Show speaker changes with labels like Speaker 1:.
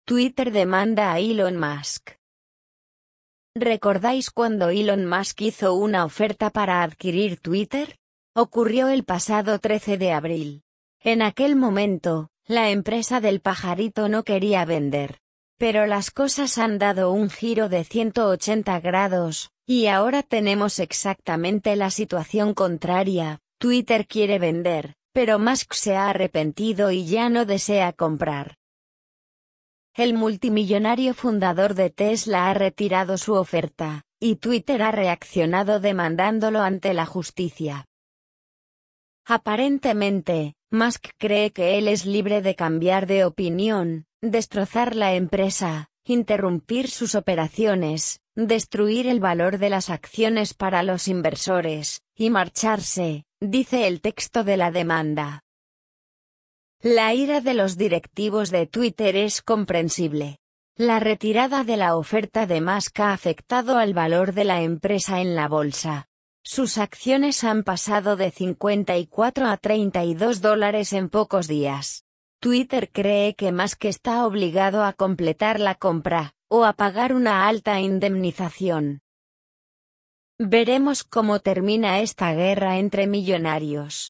Speaker 1: Twitter demanda a Elon Musk. ¿Recordáis cuando Elon Musk hizo una oferta para adquirir Twitter? Ocurrió el pasado 13 de abril. En aquel momento, la empresa del pajarito no quería vender. Pero las cosas han dado un giro de 180 grados, y ahora tenemos exactamente la situación contraria. Twitter quiere vender, pero Musk se ha arrepentido y ya no desea comprar. El multimillonario fundador de Tesla ha retirado su oferta, y Twitter ha reaccionado demandándolo ante la justicia. Aparentemente, Musk cree que él es libre de cambiar de opinión, destrozar la empresa, interrumpir sus operaciones, destruir el valor de las acciones para los inversores, y marcharse, dice el texto de la demanda. La ira de los directivos de Twitter es comprensible. La retirada de la oferta de Musk ha afectado al valor de la empresa en la bolsa. Sus acciones han pasado de 54 a $32 en pocos días. Twitter cree que Musk está obligado a completar la compra, o a pagar una alta indemnización. Veremos cómo termina esta guerra entre millonarios.